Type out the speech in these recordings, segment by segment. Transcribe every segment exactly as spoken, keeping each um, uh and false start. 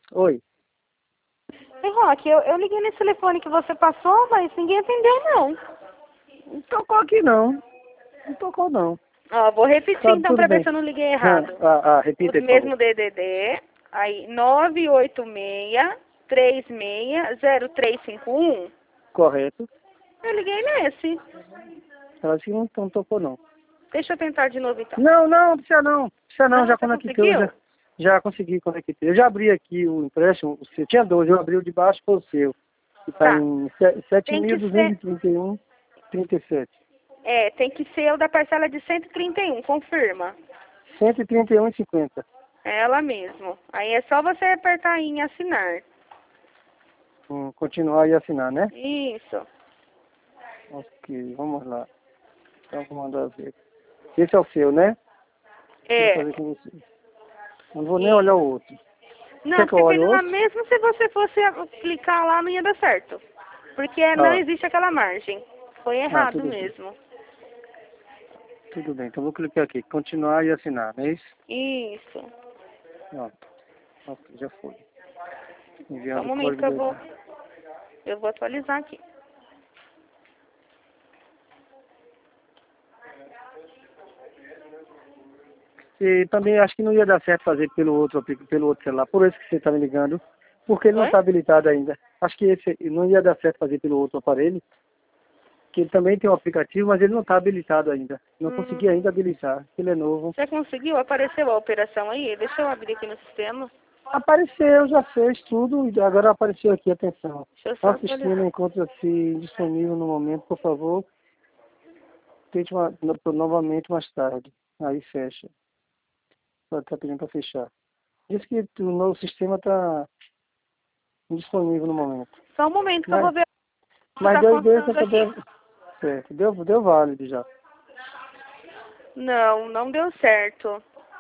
Oi. Ei, Roque, eu, eu liguei nesse telefone que você passou, mas ninguém atendeu, não. Não tocou aqui não. Não tocou não. Ó, vou repetir Tá então tudo pra ver bem. se eu não liguei errado. Ah, ah, ah, repita O aí, por mesmo favor. D D D, aí nove oito seis, três seis, zero três cinco um. Correto. Eu liguei nesse. Ela disse que não, não tocou não. Deixa eu tentar de novo então. Não, não, precisa não. Precisa não, Não, já você conectei. conseguiu? Já, já consegui conectar. Eu já abri aqui o empréstimo. Você tinha doze, eu abri o de baixo foi o seu. Que está Tá. em sete Tem mil que duzentos e ser, trinta e um vírgula trinta e sete. é, tem que ser o da parcela de cento e trinta e um, confirma. cento e trinta e um vírgula cinquenta. É ela mesmo. Aí é só você apertar aí em assinar. Hum, continuar e assinar, né? Isso. Ok, vamos lá. Então vou mandar ver. Esse é o seu, né? Vou É. fazer com você. Não vou nem olhar o outro. Não, Quer que eu porque olhe aquele o lá, outro? mesmo se você fosse a- clicar lá, não ia dar certo. Porque não Ah, existe aquela margem. Foi ah, errado tudo bem. mesmo. Tudo bem, então vou clicar aqui. Continuar e assinar, não é isso? Isso. Pronto. Ok, já foi. Só um Enviando o momento código que eu da... vou, eu vou atualizar aqui. E também acho que não ia dar certo fazer pelo outro, apli- pelo outro celular. Por isso que você está me ligando. Porque ele não Oi? está habilitado ainda. Acho que esse não ia dar certo fazer pelo outro aparelho. Que ele também tem um aplicativo, mas ele não está habilitado ainda. Não Hum, consegui ainda habilitar. Ele é novo. você conseguiu? Apareceu a operação aí? Deixa eu abrir aqui no sistema. Apareceu, já fez tudo, e agora apareceu aqui, atenção. Deixa eu só Nosso sistema atualizar. encontra-se disponível no momento, por favor, tente uma, no- novamente mais tarde. Aí fecha. Está pedindo para fechar. Diz que o novo sistema está indisponível no momento. Só um momento que eu vou Mas, ver o que mas está deu, deu, constando deu, aqui. deu, certo, deu, deu válido já. Não, não deu certo.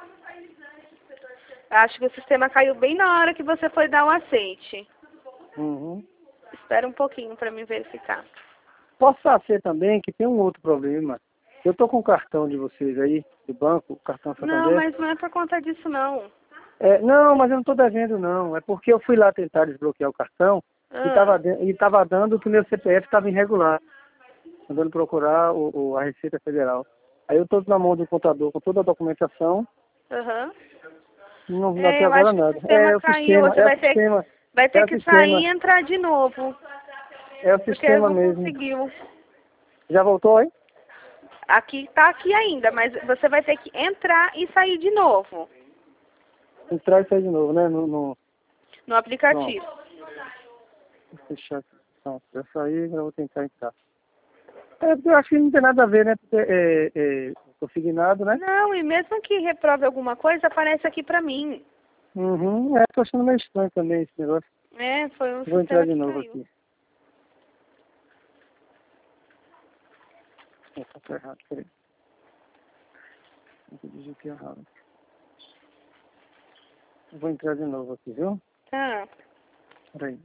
Acho que o sistema caiu bem na hora que você foi dar o aceite. Uhum. Espera um pouquinho para me verificar. Posso ser também que tem um outro problema. Eu estou com o cartão de vocês aí, do banco, o cartão Não, Santander. mas não é por conta disso, não. É, não, mas eu não estou devendo, não. É porque eu fui lá tentar desbloquear o cartão e Ah, estava e tava dando que o meu C P F estava irregular, mandando procurar o, o- a Receita Federal. Aí eu estou na mão do contador com toda a documentação aham. e não vi até É, eu agora acho que o nada. sistema É o caiu. sistema, Você é o vai ter, sistema, vai é ter o que sair e sistema, entrar de novo. é o Porque sistema não mesmo. conseguiu. Já voltou aí? Aqui tá aqui ainda, mas você vai ter que entrar e sair de novo Entrar e sair de novo, né? No, no... no Pronto, aplicativo. vou fechar aqui. Pronto, já saí, agora eu vou tentar entrar. É, eu acho que não tem nada a ver, né? Porque é, é, consignado, né? Não, e mesmo que reprove alguma coisa, aparece aqui pra mim. Uhum, é, tô achando meio estranho também esse negócio. É, foi um Vou entrar sistema de que novo caiu. aqui. Opa, tá errado, peraí. Eu digitei errado. Vou entrar de novo aqui, viu? Tá. Peraí.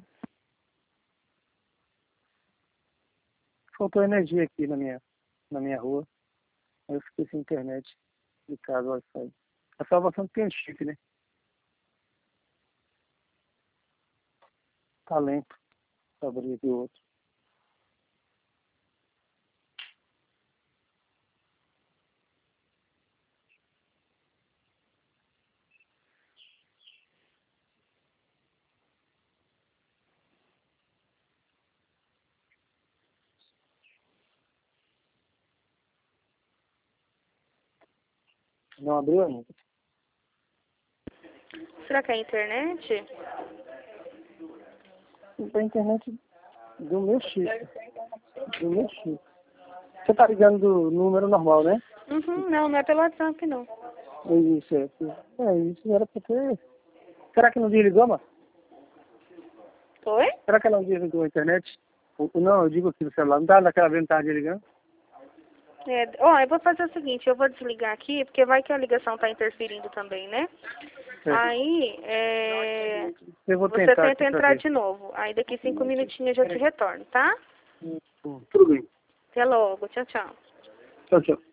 Faltou energia aqui na minha, na minha rua. Aí eu fiquei sem internet de casa, Wi-Fi. A salvação tem um chip, né? Tá lento. Pra abrir aqui o outro. Não abriu ainda. Será que é a internet? A internet do meu chip. Do meu chip. Você tá ligando do número normal, né? Uhum, não, não é pelo WhatsApp, não. É isso, é. É isso, era pra ter... Será que não desligou, mano? Oi? Será que ela não desligou a internet? Ou- Não, eu digo aqui no celular. Não tá naquela vez, não tá desligando? É, ó, eu vou fazer o seguinte, eu vou desligar aqui, porque vai que a ligação tá interferindo também, né? É. Aí, é, Eu vou você tentar tenta aqui pra entrar ver. de novo. Aí daqui cinco minutinhos eu já te retorno, tá? Hum, Tudo bem. Até logo. Tchau, tchau. Tchau, tchau.